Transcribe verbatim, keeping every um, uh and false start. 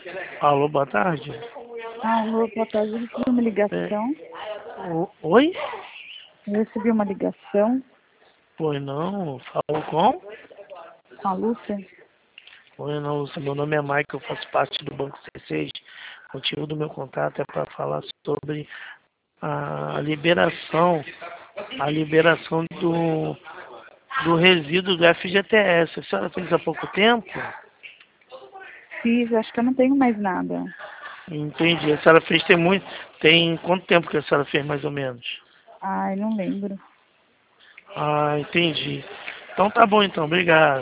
Alô, boa tarde. Alô, boa tarde. Eu recebi uma É, ligação. o- oi? Eu recebi uma ligação Pois não, falou com? com a Lúcia. Oi, não, meu nome é Michael, eu faço parte do Banco C seis. O motivo do meu contato é para falar sobre a liberação, a liberação do, do resíduo do F G T S. A senhora fez há pouco tempo? Fiz, acho que eu não tenho mais nada. Entendi. A senhora fez tem muito. Tem quanto tempo que a senhora fez mais ou menos? Ai, não lembro. Ah, entendi. Então tá bom então, obrigado.